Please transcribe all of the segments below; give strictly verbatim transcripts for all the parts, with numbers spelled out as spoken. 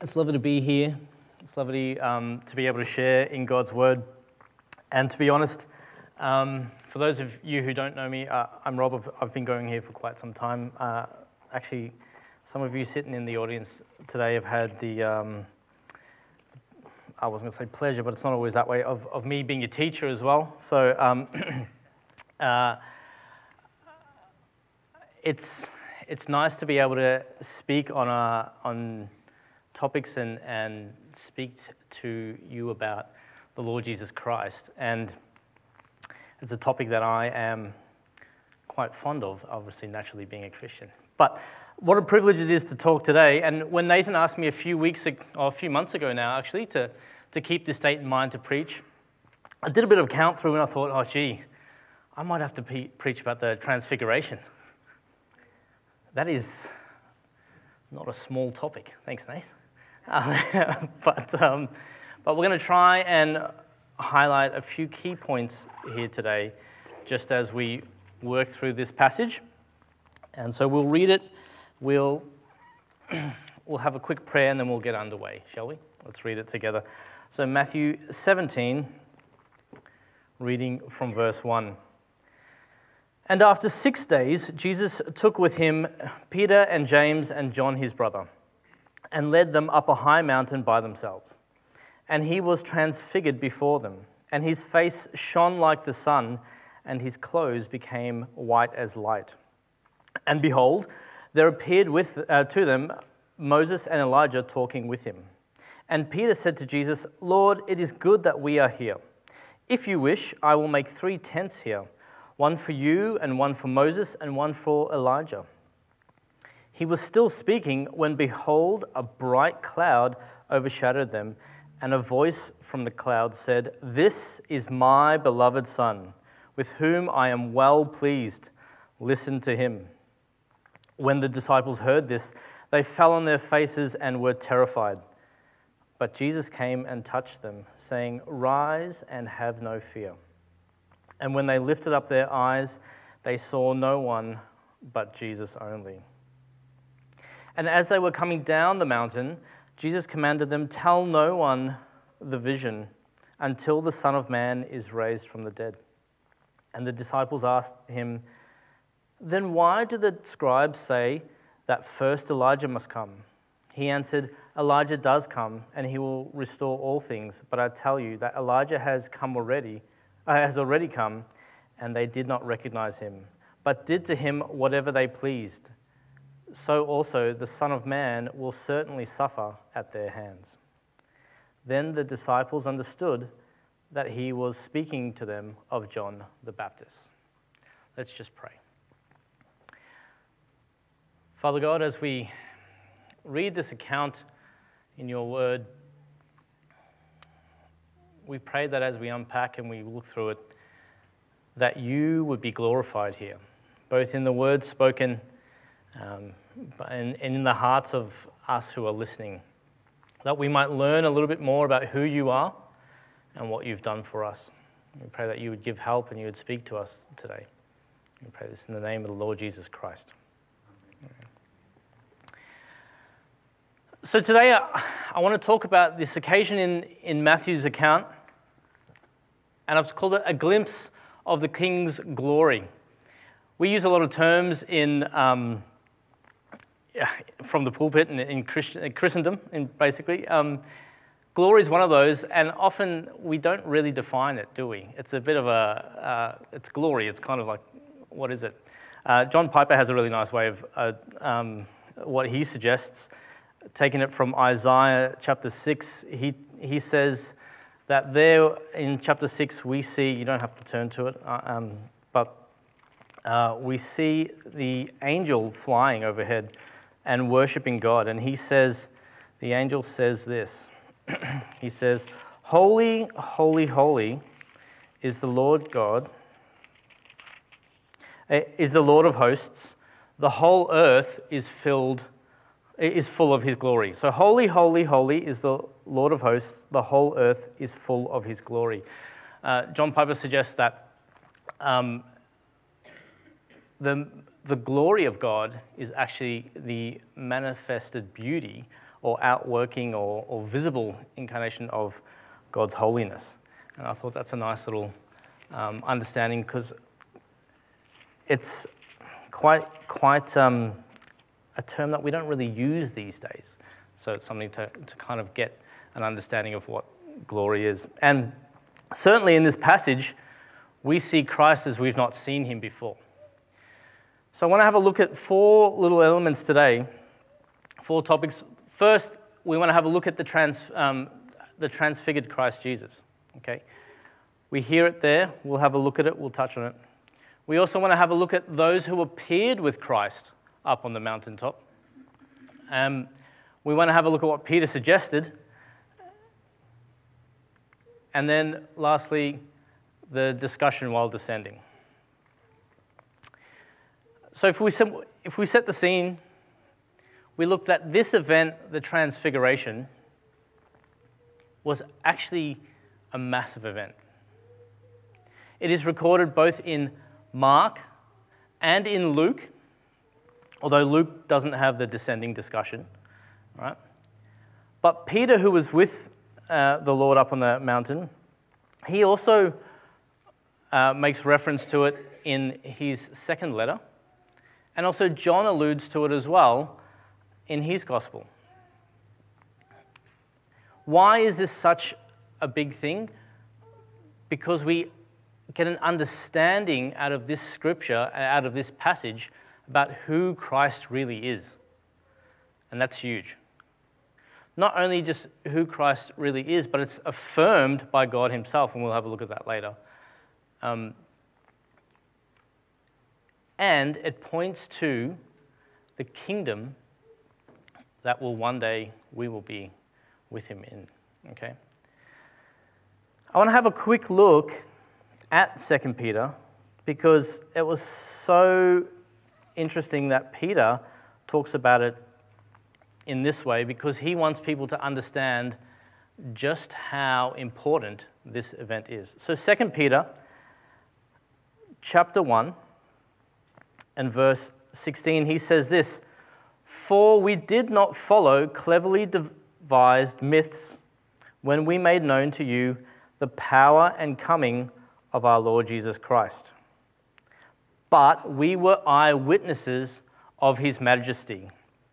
It's lovely to be here. It's lovely um, to be able to share in God's Word. And to be honest, um, for those of you who don't know me, uh, I'm Rob. I've, I've been going here for quite some time. Uh, actually, some of you sitting in the audience today have had the, um, I wasn't going to say pleasure, but it's not always that way, of, of me being a teacher as well. So um, uh, it's it's nice to be able to speak on a, on topics and, and speak to you about the Lord Jesus Christ. And it's a topic that I am quite fond of, obviously naturally being a Christian. But what a privilege it is to talk today. And when Nathan asked me a few weeks ago, or a few months ago now actually, to, to keep this date in mind to preach, I did a bit of count through and I thought, oh gee, I might have to pe- preach about the Transfiguration. That is not a small topic. Thanks, Nathan. Uh, but, um, but we're going to try and highlight a few key points here today, just as we work through this passage. And so we'll read it, we'll, we'll have a quick prayer, and then we'll get underway, shall we? Let's read it together. So Matthew seventeen, reading from verse one. And after six days, Jesus took with him Peter and James and John his brother, and led them up a high mountain by themselves. And he was transfigured before them, and his face shone like the sun, and his clothes became white as light. And behold, there appeared with uh, to them Moses and Elijah talking with him. And Peter said to Jesus, Lord, it is good that we are here. If you wish, I will make three tents here, one for you, and one for Moses, and one for Elijah. He was still speaking when, behold, a bright cloud overshadowed them, and a voice from the cloud said, This is my beloved Son, with whom I am well pleased. Listen to him. When the disciples heard this, they fell on their faces and were terrified. But Jesus came and touched them, saying, Rise and have no fear. And when they lifted up their eyes, they saw no one but Jesus only. And as they were coming down the mountain, Jesus commanded them, Tell no one the vision until the Son of Man is raised from the dead. And the disciples asked him, Then why do the scribes say that first Elijah must come? He answered, Elijah does come, and he will restore all things. But I tell you that Elijah has come already, uh, has already come, and they did not recognize him, but did to him whatever they pleased. So also the Son of Man will certainly suffer at their hands. Then the disciples understood that he was speaking to them of John the Baptist. Let's just pray. Father God, as we read this account in your word, we pray that as we unpack and we look through it, that you would be glorified here, both in the words spoken Um, and, and in the hearts of us who are listening, that we might learn a little bit more about who you are and what you've done for us. We pray that you would give help and you would speak to us today. We pray this in the name of the Lord Jesus Christ. Amen. So today I, I want to talk about this occasion in, in Matthew's account, and I've called it a glimpse of the King's glory. We use a lot of terms in um, from the pulpit and in Christian, Christendom, in basically. Um, glory is one of those, and often we don't really define it, do we? It's a bit of a, uh, it's glory, it's kind of like, what is it? Uh, John Piper has a really nice way of uh, um, what he suggests, taking it from Isaiah chapter six. He, he says that there in chapter six we see, you don't have to turn to it, uh, um, but uh, we see the angel flying overhead and worshiping God. And he says, the angel says this. He says, Holy, holy, holy is the Lord God, is the Lord of hosts. The whole earth is filled, is full of his glory. So holy, holy, holy is the Lord of hosts. The whole earth is full of his glory. Uh, John Piper suggests that um, the The glory of God is actually the manifested beauty or outworking or, or visible incarnation of God's holiness. And I thought that's a nice little um, understanding, because it's quite, quite um, a term that we don't really use these days. So it's something to, to kind of get an understanding of what glory is. And certainly in this passage, we see Christ as we've not seen him before. So I want to have a look at four little elements today, four topics. First, we want to have a look at the, trans, um, the transfigured Christ Jesus. Okay, we hear it there. We'll have a look at it. We'll touch on it. We also want to have a look at those who appeared with Christ up on the mountaintop. Um, we want to have a look at what Peter suggested. And then, lastly, the discussion while descending. So if we, if we set the scene, we looked at this event, the Transfiguration, was actually a massive event. It is recorded both in Mark and in Luke, although Luke doesn't have the descending discussion, right? But Peter, who was with uh, the Lord up on the mountain, he also uh, makes reference to it in his second letter, and also John alludes to it as well in his gospel. Why is this such a big thing? Because we get an understanding out of this scripture, out of this passage, about who Christ really is. And that's huge. Not only just who Christ really is, but it's affirmed by God himself, and we'll have a look at that later. Um, and it points to the kingdom that will one day we will be with him in. Okay? I want to have a quick look at Second Peter, because it was so interesting that Peter talks about it in this way, because he wants people to understand just how important this event is. So Second Peter chapter one and verse sixteen, he says this: "For we did not follow cleverly devised myths when we made known to you the power and coming of our Lord Jesus Christ, but we were eyewitnesses of his majesty.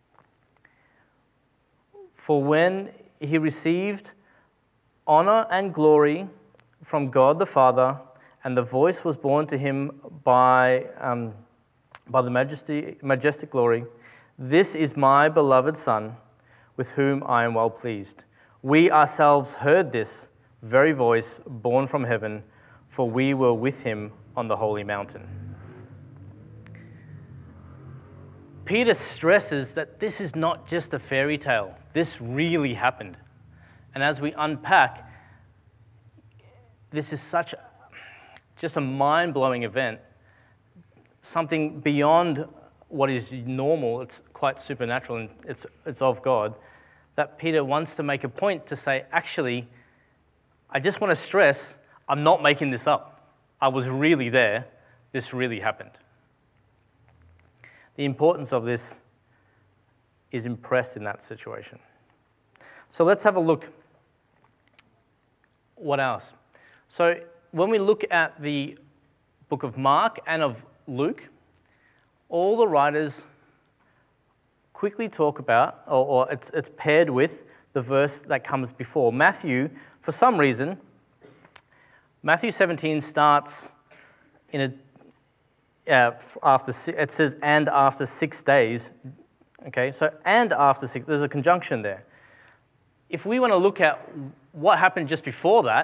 For when he received honor and glory from God the Father, and the voice was borne to him by, um, by the majesty, majestic glory, 'This is my beloved Son, with whom I am well pleased.' We ourselves heard this very voice borne from heaven, for we were with him on the holy mountain." Peter stresses that this is not just a fairy tale. This really happened. And as we unpack, this is such a, just a mind-blowing event, something beyond what is normal. It's quite supernatural, and it's, it's of God, that Peter wants to make a point to say, actually, I just want to stress, I'm not making this up. I was really there. This really happened. The importance of this is impressed in that situation. So let's have a look. What else? So when we look at the book of Mark and of Luke, all the writers quickly talk about, or, or it's, it's paired with the verse that comes before. Matthew, for some reason, Matthew seventeen starts in a Uh, after it says and after six days, okay. So and after six, there's a conjunction there. If we want to look at what happened just before that,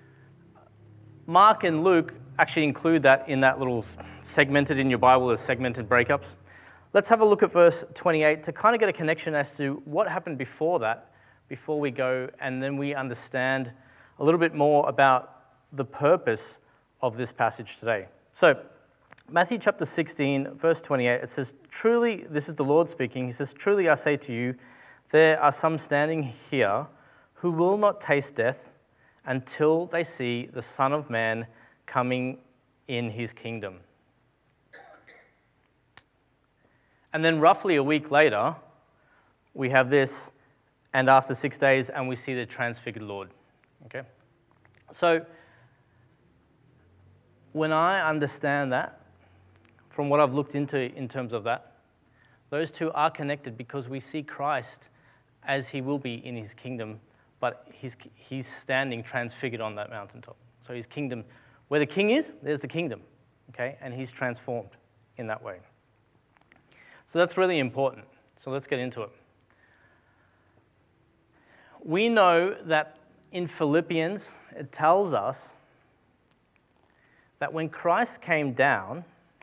Mark and Luke actually include that in that little segmented in your Bible as segmented breakups. Let's have a look at verse twenty-eight to kind of get a connection as to what happened before that, before we go, and then we understand a little bit more about the purpose of this passage today. So, Matthew chapter sixteen, verse twenty-eight, it says, "Truly," this is the Lord speaking, he says, "Truly I say to you, there are some standing here who will not taste death until they see the Son of Man coming in his kingdom." And then roughly a week later, we have this, and after six days, and we see the transfigured Lord. Okay? So, when I understand that, from what I've looked into in terms of that, those two are connected because we see Christ as he will be in his kingdom, but he's, he's standing transfigured on that mountaintop. So his kingdom, where the king is, there's the kingdom, okay? And he's transformed in that way. So that's really important. So let's get into it. We know that in Philippians, it tells us that when Christ came down,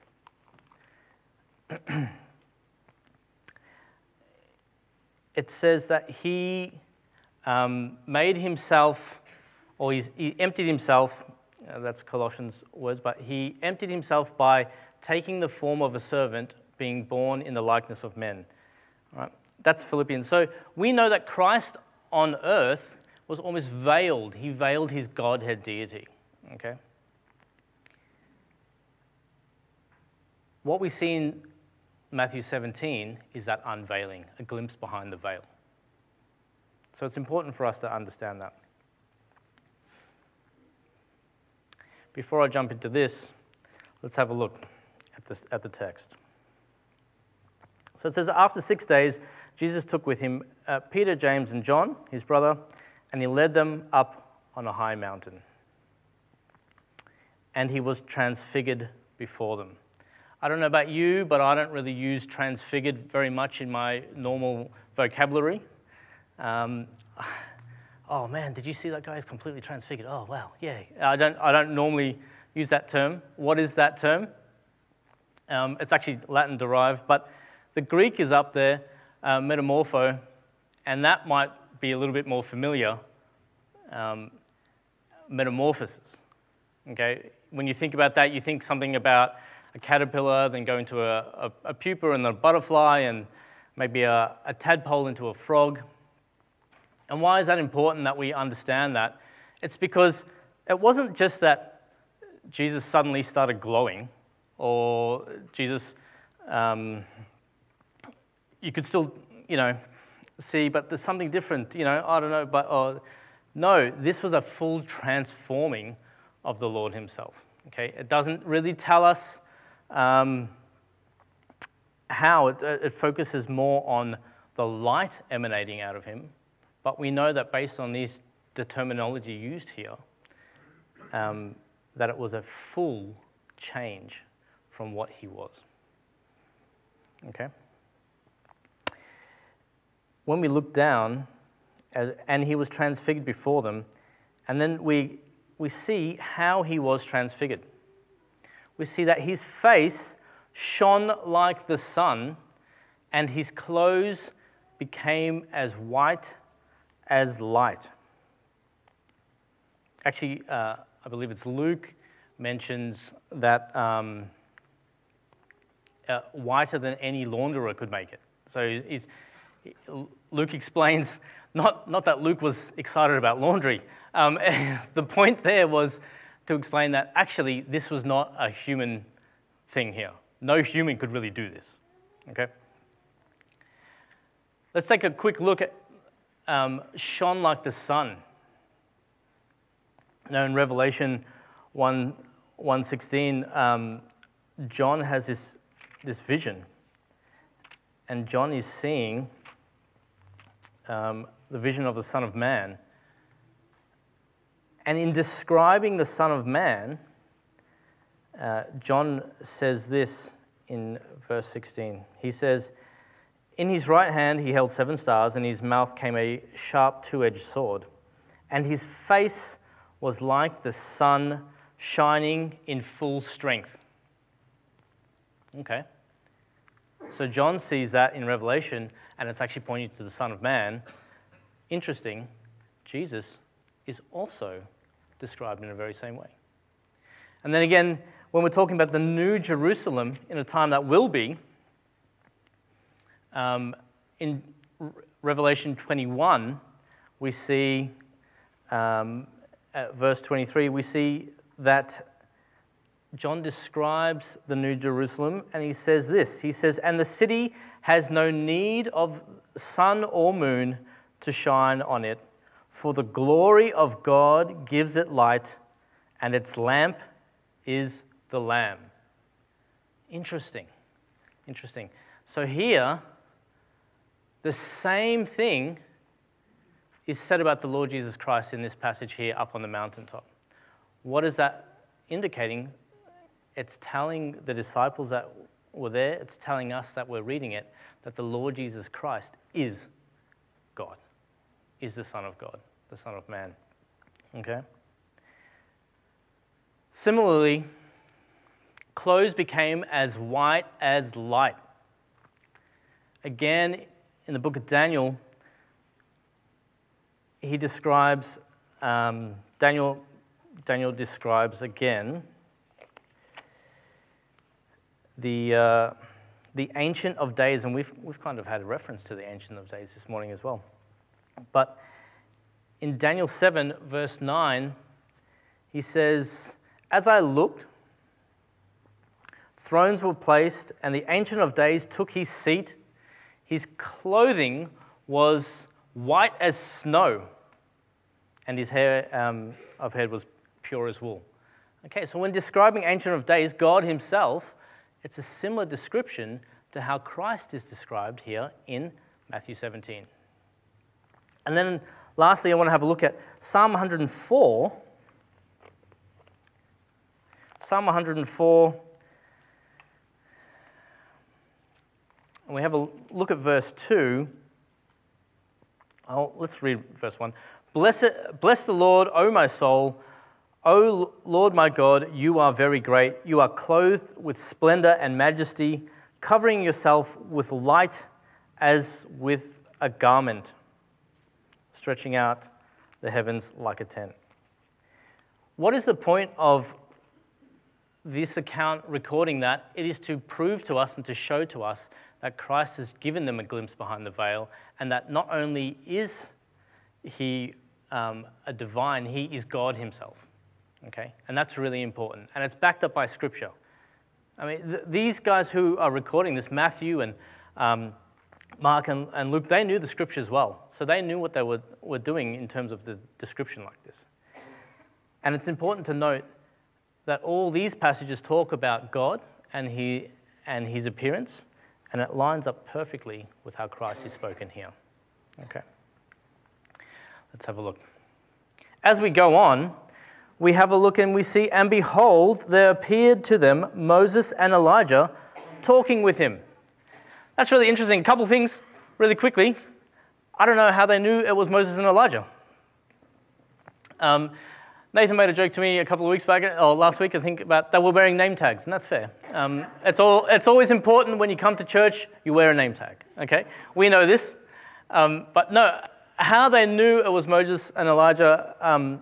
it says that he um, made himself, or he's, he emptied himself, uh, that's Colossians words, but he emptied himself by taking the form of a servant, being born in the likeness of men. All right? That's Philippians. So we know that Christ on earth was almost veiled. He veiled his Godhead deity. Okay? What we see in Matthew seventeen is that unveiling, a glimpse behind the veil. So it's important for us to understand that. Before I jump into this, let's have a look at, this, at the text. So it says, after six days, Jesus took with him uh, Peter, James, and John, his brother, and he led them up on a high mountain. And he was transfigured before them. I don't know about you, but I don't really use transfigured very much in my normal vocabulary. Um, oh man, did you see that guy is completely transfigured? Oh wow, yeah. I don't, I don't normally use that term. What is that term? Um, it's actually Latin derived, but the Greek is up there, uh, metamorpho, and that might be a little bit more familiar. Um, metamorphosis. Okay, when you think about that, you think something about a caterpillar, then go into a, a, a pupa and a butterfly, and maybe a, a tadpole into a frog. And why is that important that we understand that? It's because it wasn't just that Jesus suddenly started glowing, or Jesus, um, you could still, you know, see, but there's something different, you know, I don't know, but uh, no, this was a full transforming of the Lord himself, okay? It doesn't really tell us Um, how it, it focuses more on the light emanating out of him, but we know that based on these, the terminology used here, um, that it was a full change from what he was. Okay? When we look down, as, and he was transfigured before them, and then we, we see how he was transfigured. We see that his face shone like the sun, and his clothes became as white as light. Actually, uh, I believe it's Luke mentions that um, uh, whiter than any launderer could make it. So he's, Luke explains, not, not that Luke was excited about laundry. Um, the point there was to explain that actually this was not a human thing here. No human could really do this, okay? Let's take a quick look at um, shone like the sun. Now in Revelation one sixteen, um, John has this, this vision, and John is seeing um, the vision of the Son of Man. And in describing the Son of Man, uh, John says this in verse sixteen. He says, in his right hand he held seven stars, and in his mouth came a sharp two-edged sword. And his face was like the sun shining in full strength. Okay. So John sees that in Revelation, and it's actually pointing to the Son of Man. Interesting, Jesus is also described in the very same way. And then again, when we're talking about the New Jerusalem in a time that will be, um, in Revelation twenty-one, we see, um, at verse twenty-three, we see that John describes the New Jerusalem, and he says this. He says, and the city has no need of sun or moon to shine on it, for the glory of God gives it light, and its lamp is the Lamb. Interesting. Interesting. So here, the same thing is said about the Lord Jesus Christ in this passage here up on the mountaintop. What is that indicating? It's telling the disciples that were there, it's telling us that we're reading it, that the Lord Jesus Christ is God, is the Son of God, the Son of Man. Okay? Similarly, clothes became as white as light. Again, in the book of Daniel, he describes, um, Daniel, Daniel describes again the uh, the Ancient of Days, and we've we've kind of had a reference to the Ancient of Days this morning as well. But in Daniel seven, verse nine, he says, "As I looked, thrones were placed, and the Ancient of Days took his seat. His clothing was white as snow, and his hair um, of head was pure as wool." Okay, so when describing Ancient of Days, God himself, it's a similar description to how Christ is described here in Matthew seventeen. And then lastly, I want to have a look at Psalm one hundred four. Psalm one hundred four. And we have a look at verse two. Oh, let's read verse one. Bless, it, bless the Lord, O my soul. O Lord my God, you are very great. You are clothed with splendor and majesty, covering yourself with light as with a garment, stretching out the heavens like a tent. What is the point of this account recording that? It is to prove to us and to show to us that Christ has given them a glimpse behind the veil, and that not only is he um, a divine, he is God himself. Okay, and that's really important, and it's backed up by Scripture. I mean, th- these guys who are recording this, Matthew and um, Mark and, and Luke, they knew the Scriptures well, so they knew what they were, were doing in terms of the description like this. And it's important to note that all these passages talk about God and he and his appearance, and it lines up perfectly with how Christ is spoken here. Okay, let's have a look. As we go on, we have a look and we see, and behold, there appeared to them Moses and Elijah talking with him. That's really interesting. A couple things really quickly. I don't know how they knew it was Moses and Elijah. Um, Nathan made a joke to me a couple of weeks back, or last week, I think, about they were wearing name tags, and that's fair. Um, it's all. It's always important when you come to church, you wear a name tag, okay? We know this. Um, but no, how they knew it was Moses and Elijah, um,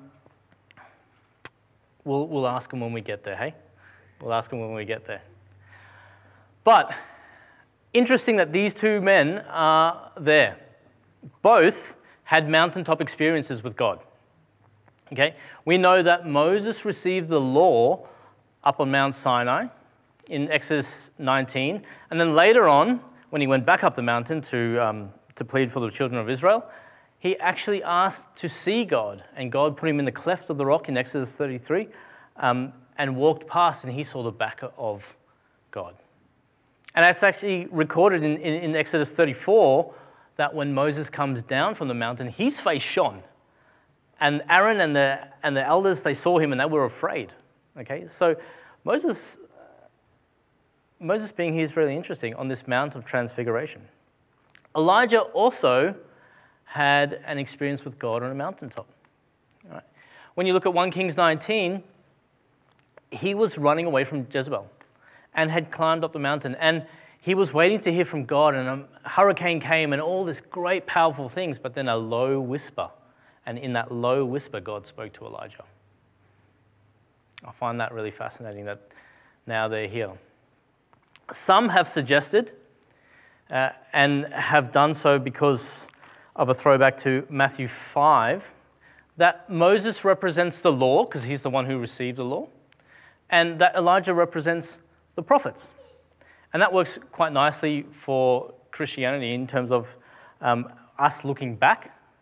we'll, we'll ask them when we get there, hey? We'll ask them when we get there. But interesting that these two men are there. Both had mountaintop experiences with God. Okay, we know that Moses received the law up on Mount Sinai in Exodus nineteen, and then later on, when he went back up the mountain to, um, to plead for the children of Israel, he actually asked to see God, and God put him in the cleft of the rock in Exodus thirty-three, um, and walked past, and he saw the back of God. And that's actually recorded in, in, in Exodus thirty-four, that when Moses comes down from the mountain, his face shone. And Aaron and the and the elders, they saw him and they were afraid. Okay, so Moses, Moses being here is really interesting on this Mount of Transfiguration. Elijah also had an experience with God on a mountaintop. All right. When you look at First Kings nineteen, he was running away from Jezebel and had climbed up the mountain, and he was waiting to hear from God, and a hurricane came and all this great powerful things, but then a low whisper. And in that low whisper, God spoke to Elijah. I find that really fascinating that now they're here. Some have suggested, uh, and have done so because of a throwback to Matthew five, that Moses represents the law, because he's the one who received the law, and that Elijah represents the prophets. And that works quite nicely for Christianity in terms of um, us looking back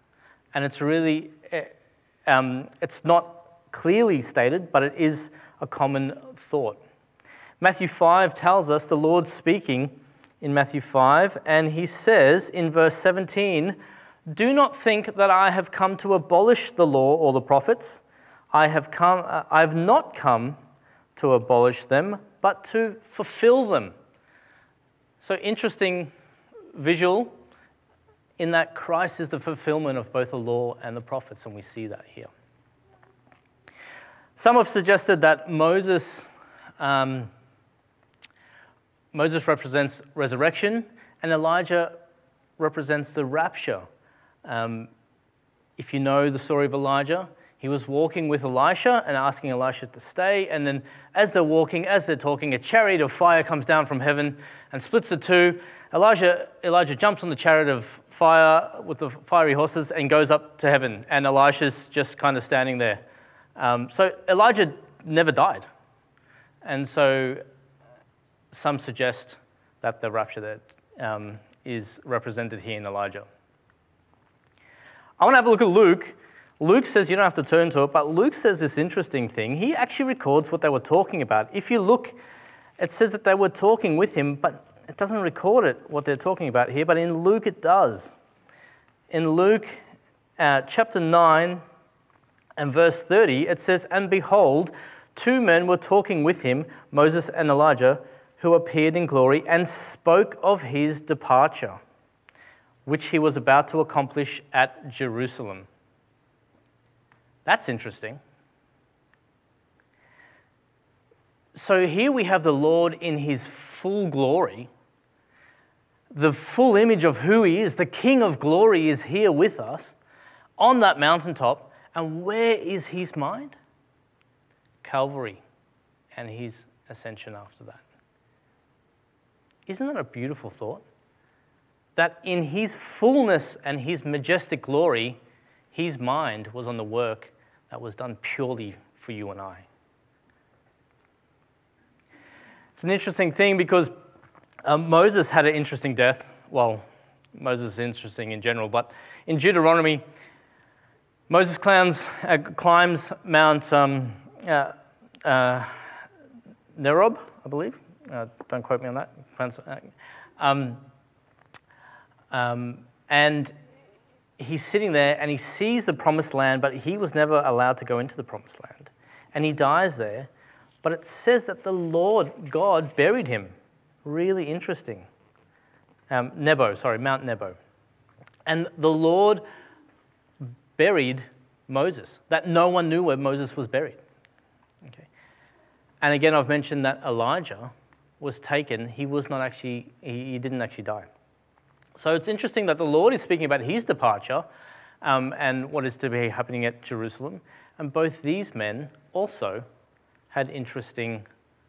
And it's really, um, it's not clearly stated, but it is a common thought. Matthew five tells us the Lord's speaking in Matthew five, and he says in verse seventeen, "Do not think that I have come to abolish the law or the prophets. I have come, uh, I have not come to abolish them, but to fulfill them." So interesting visual in that Christ is the fulfillment of both the law and the prophets, and we see that here. Some have suggested that Moses, um, Moses represents resurrection, and Elijah represents the rapture. Um, if you know the story of Elijah, he was walking with Elisha and asking Elisha to stay, and then as they're walking, as they're talking, a chariot of fire comes down from heaven and splits the two. Elijah, Elijah jumps on the chariot of fire with the fiery horses and goes up to heaven, and Elisha's just kind of standing there. Um, so Elijah never died. And so some suggest that the rapture that um, is represented here in Elijah. I want to have a look at Luke. Luke says, you don't have to turn to it, but Luke says this interesting thing. He actually records what they were talking about. If you look, it says that they were talking with him, but it doesn't record it, what they're talking about here, but in Luke it does. In Luke uh, chapter nine and verse thirty, it says, "And behold, two men were talking with him, Moses and Elijah, who appeared in glory and spoke of his departure, which he was about to accomplish at Jerusalem." That's interesting. So here we have the Lord in his full glory. The full image of who he is, the King of glory, is here with us on that mountaintop. And where is his mind? Calvary and his ascension after that. Isn't that a beautiful thought? That in his fullness and his majestic glory, his mind was on the work that was done purely for you and I. It's an interesting thing because um, Moses had an interesting death. Well, Moses is interesting in general, but in Deuteronomy, Moses climbs, uh, climbs Mount um, uh, uh, Nerob, I believe. Uh, don't quote me on that. Um, um, and he's sitting there and he sees the promised land, but he was never allowed to go into the promised land. And he dies there, but it says that the Lord God buried him. Really interesting. Um, Nebo, sorry, Mount Nebo. And the Lord buried Moses, that no one knew where Moses was buried. Okay. And again, I've mentioned that Elijah was taken. He was not actually, he, he didn't actually die. So it's interesting that the Lord is speaking about his departure um, and what is to be happening at Jerusalem. And both these men also had interesting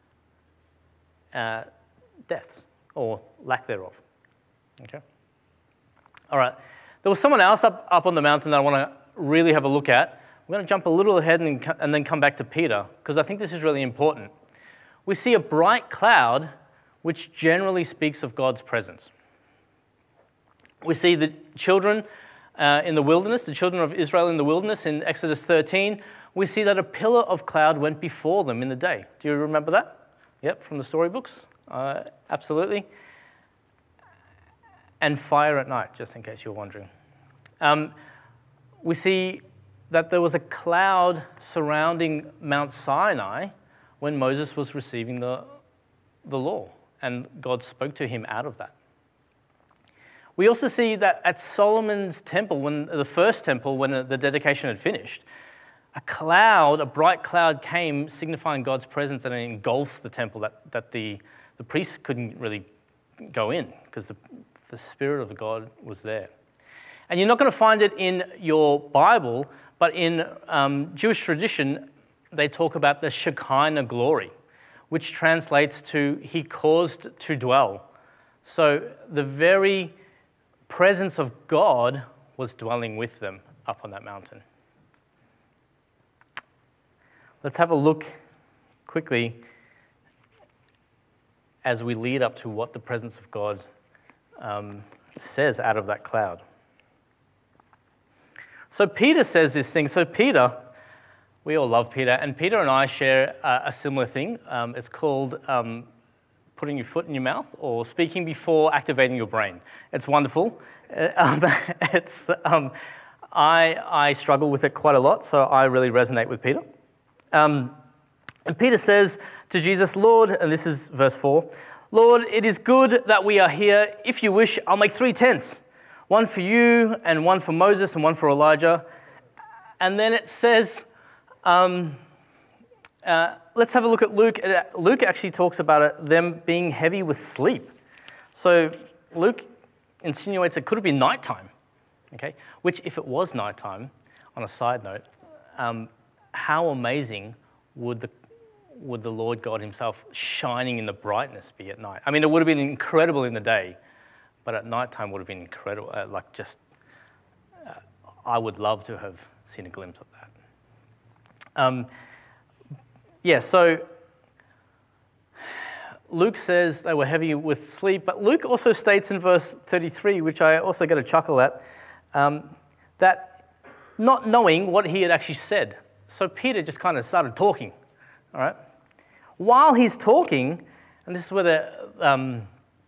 uh, deaths, or lack thereof. Okay. All right. There was someone else up, up on the mountain that I want to really have a look at. We're going to jump a little ahead and, and then come back to Peter, because I think this is really important. We see a bright cloud, which generally speaks of God's presence. We see the children uh, in the wilderness, the children of Israel in the wilderness in Exodus thirteen. We see that a pillar of cloud went before them in the day. Do you remember that? Yep, from the storybooks. Uh, absolutely. And fire at night, just in case you're wondering. Um, we see that there was a cloud surrounding Mount Sinai when Moses was receiving the, the law, and God spoke to him out of that. We also see that at Solomon's temple, when the first temple, when the dedication had finished, a cloud, a bright cloud came signifying God's presence and it engulfed the temple that, that the, the priests couldn't really go in because the, the Spirit of God was there. And you're not going to find it in your Bible, but in um, Jewish tradition, they talk about the Shekinah glory, which translates to he caused to dwell. So the very presence of God was dwelling with them up on that mountain. Let's have a look quickly as we lead up to what the presence of God um, says out of that cloud. So Peter says this thing. So Peter, we all love Peter, and Peter and I share a, a similar thing. Um, it's called um, putting your foot in your mouth or speaking before activating your brain. It's wonderful. Uh, um, it's um, I, I struggle with it quite a lot, so I really resonate with Peter. Um, and Peter says to Jesus, Lord, and this is verse four, Lord, it is good that we are here. If you wish, I'll make three tents. One for you, and one for Moses, and one for Elijah. And then it says, um, uh, let's have a look at Luke. Luke actually talks about it, them being heavy with sleep. So Luke insinuates it could have been nighttime, okay? Which, if it was nighttime, on a side note, um, how amazing would the would the Lord God himself shining in the brightness be at night? I mean, it would have been incredible in the day, but at nighttime would have been incredible. Uh, like just, uh, I would love to have seen a glimpse of that. Um, yeah, so Luke says they were heavy with sleep, but Luke also states in verse thirty-three, which I also get a chuckle at, um, that not knowing what he had actually said. So Peter just kind of started talking, all right? While he's talking, and this is where the um,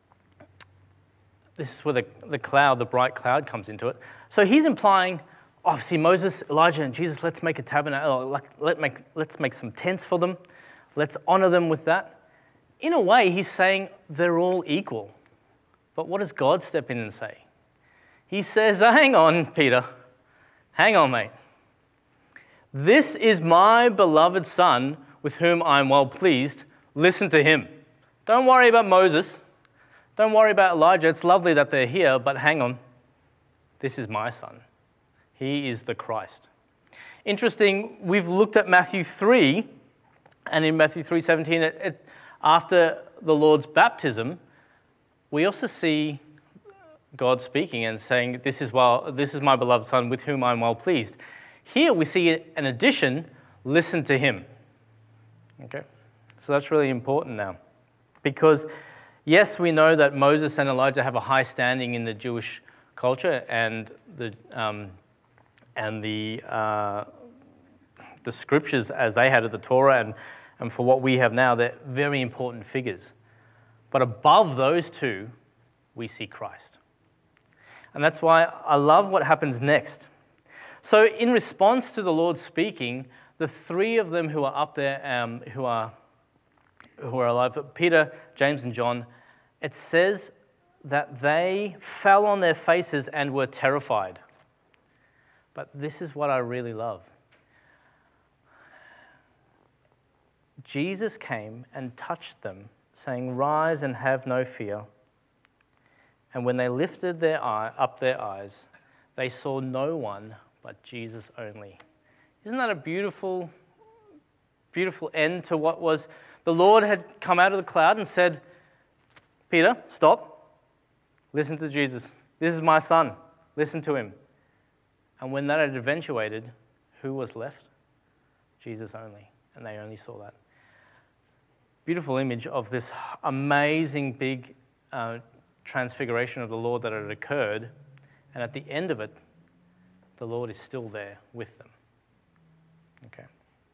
this is where the, the cloud, the bright cloud comes into it. So he's implying, oh, see, Moses, Elijah, and Jesus, let's make a tabernacle, like, let make, let's make some tents for them. Let's honor them with that. In a way, he's saying they're all equal. But what does God step in and say? He says, hang on, Peter. Hang on, mate. This is my beloved son with whom I'm well pleased. Listen to him. Don't worry about Moses. Don't worry about Elijah. It's lovely that they're here, but hang on. This is my son. He is the Christ. Interesting, we've looked at Matthew three, and in Matthew three seventeen, it, it, after the Lord's baptism, we also see God speaking and saying, this is, well, this is my beloved son with whom I'm well pleased. Here we see an addition, listen to him. Okay, so that's really important now. Because yes, we know that Moses and Elijah have a high standing in the Jewish culture, and the um, and the uh, the scriptures as they had of the Torah, and, and for what we have now, they're very important figures. But above those two, we see Christ. And that's why I love what happens next. So in response to the Lord speaking, the three of them who are up there, um, who are who are alive, Peter, James, and John, it says that they fell on their faces and were terrified. But this is what I really love. Jesus came and touched them, saying, "Rise and have no fear." And when they lifted their eye, up their eyes, they saw no one but Jesus only. Isn't that a beautiful, beautiful end to what was? The Lord had come out of the cloud and said, Peter, stop. Listen to Jesus. This is my son. Listen to him. And when that had eventuated, who was left? Jesus only. And they only saw that. Beautiful image of this amazing big uh, transfiguration of the Lord that had occurred. And at the end of it, the Lord is still there with them. Okay.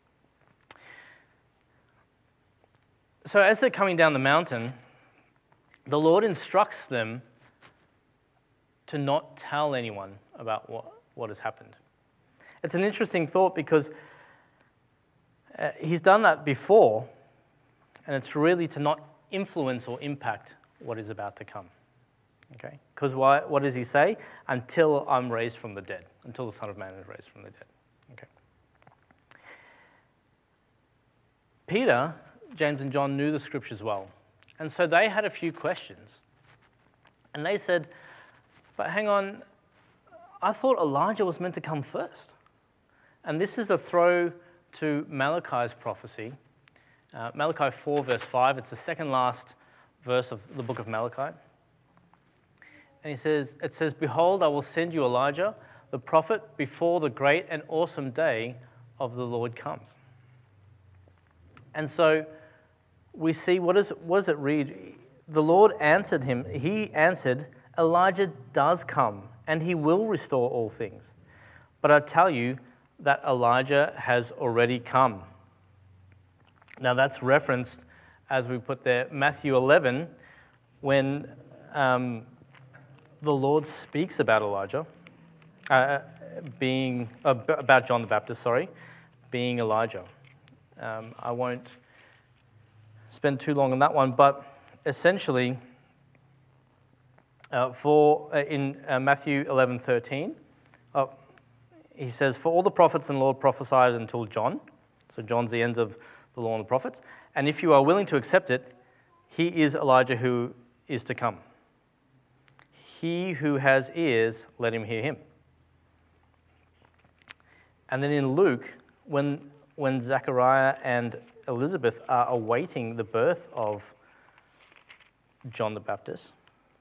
So as they're coming down the mountain, the Lord instructs them to not tell anyone about what, what has happened. It's an interesting thought because uh, he's done that before, and it's really to not influence or impact what is about to come. Okay? Because why, what does he say? Until I'm raised from the dead. Until the Son of Man is raised from the dead. Okay. Peter, James, and John knew the scriptures well. And so they had a few questions. And they said, but hang on, I thought Elijah was meant to come first. And this is a throw to Malachi's prophecy. Uh, Malachi four, verse five, it's the second last verse of the book of Malachi. And he says, it says, "Behold, I will send you Elijah, the prophet, before the great and awesome day of the Lord comes." And so we see, what, is, what does it read? The Lord answered him, he answered, "Elijah does come, and he will restore all things. but I tell you that Elijah has already come. Now that's referenced, as we put there, Matthew eleven, when um, the Lord speaks about Elijah, uh, being, uh, about John the Baptist, sorry, being Elijah. Um, I won't spend too long on that one, but essentially, uh, for uh, in uh, Matthew eleven thirteen, uh, he says, "For all the prophets and Lord prophesied until John." So John's the end of the law and the prophets. "And if you are willing to accept it, he is Elijah who is to come. He who has ears, let him hear him." And then in Luke, when when Zechariah and Elizabeth are awaiting the birth of John the Baptist,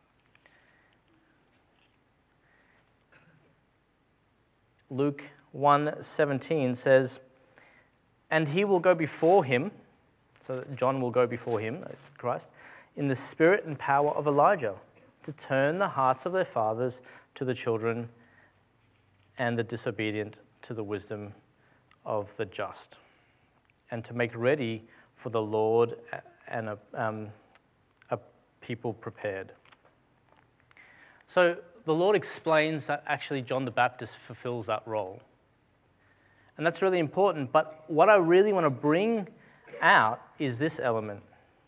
Luke one seventeen says, "And he will go before him," so John will go before him, that's Christ, "in the spirit and power of Elijah, to turn the hearts of their fathers to the children and the disobedient to the wisdom of the just, and to make ready for the Lord and a, um, a people prepared." So the Lord explains that actually John the Baptist fulfills that role. And that's really important, but what I really want to bring out is this element.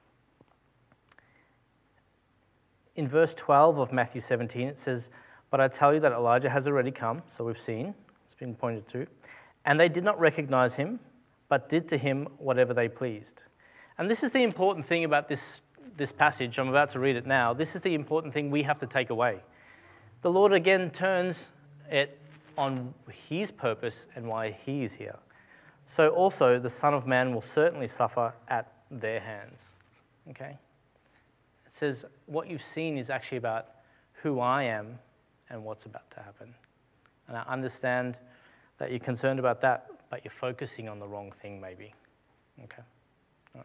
In verse twelve of Matthew seventeen, it says, "But I tell you that Elijah has already come," so we've seen, it's been pointed to, "and they did not recognize him, but did to him whatever they pleased." And this is the important thing about this, this passage. I'm about to read it now. This is the important thing we have to take away. The Lord again turns it on his purpose and why he is here. "So also the Son of Man will certainly suffer at their hands." Okay? It says what you've seen is actually about who I am and what's about to happen. And I understand that you're concerned about that, but you're focusing on the wrong thing maybe. Okay? All right.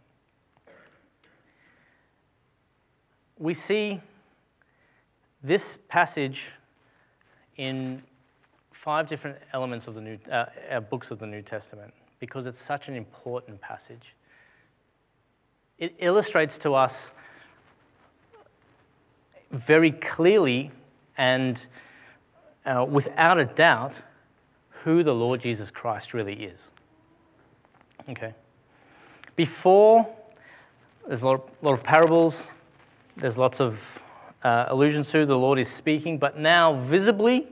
We see this passage in five different elements of the new uh, uh, books of the New Testament because it's such an important passage. It illustrates to us very clearly and uh, without a doubt who the Lord Jesus Christ really is. Okay. Before, there's a lot of, lot of parables, there's lots of uh, allusions to the Lord is speaking, but now visibly,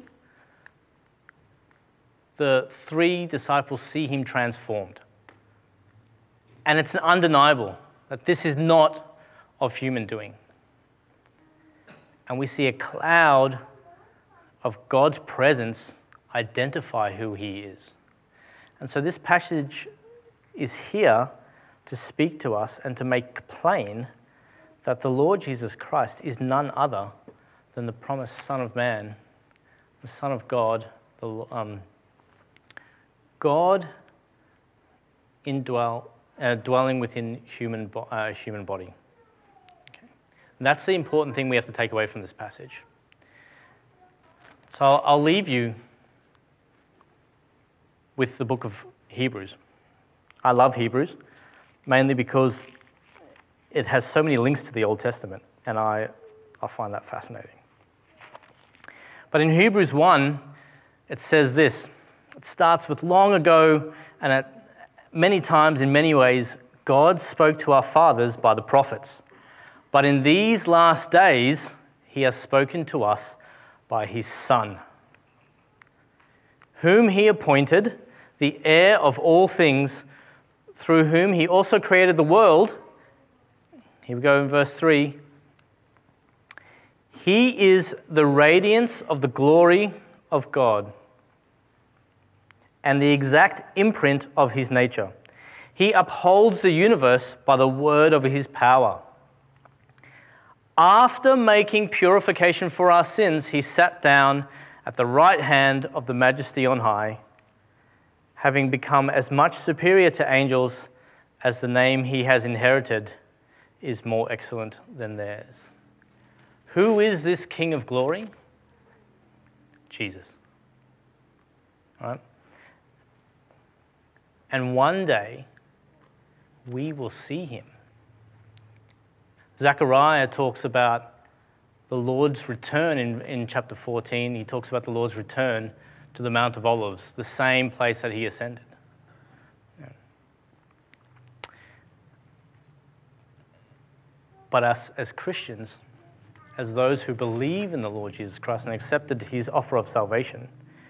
the three disciples see him transformed. And it's undeniable that this is not of human doing. And we see a cloud of God's presence identify who he is. And so this passage is here to speak to us and to make plain that the Lord Jesus Christ is none other than the promised Son of Man, the Son of God, the um, God indwell, uh, dwelling within human bo- uh, human body. Okay. And that's the important thing we have to take away from this passage. So I'll, I'll leave you with the book of Hebrews. I love Hebrews, mainly because it has so many links to the Old Testament, and I, I find that fascinating. But in Hebrews one, it says this. It starts with long ago, and at many times, in many ways, God spoke to our fathers by the prophets. But in these last days, he has spoken to us by his Son, whom he appointed the heir of all things, through whom he also created the world. Here we go in verse three. He is the radiance of the glory of God and the exact imprint of his nature. He upholds the universe by the word of his power. After making purification for our sins, he sat down at the right hand of the Majesty on high, having become as much superior to angels as the name he has inherited is more excellent than theirs. Who is this King of glory? Jesus. right? And one day, we will see him. Zechariah talks about the Lord's return in, in chapter fourteen. He talks about the Lord's return to the Mount of Olives, the same place that he ascended. Yeah. But us as Christians, as those who believe in the Lord Jesus Christ and accepted his offer of salvation,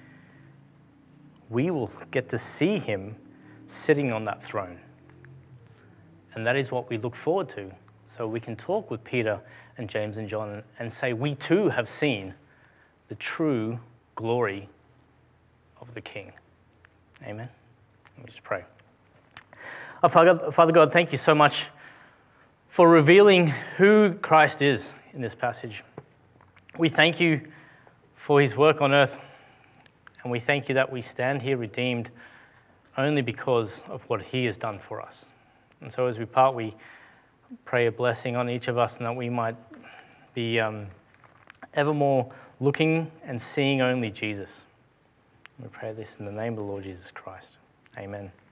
we will get to see him sitting on that throne. And that is what we look forward to. So we can talk with Peter and James and John and say, we too have seen the true glory of the King. Amen. Let me just pray. Oh, Father, Father God, thank you so much for revealing who Christ is in this passage. We thank you for his work on earth, and we thank you that we stand here redeemed only because of what he has done for us. And so as we part, we pray a blessing on each of us, and that we might be um, ever more looking and seeing only Jesus. We pray this in the name of the Lord Jesus Christ. Amen.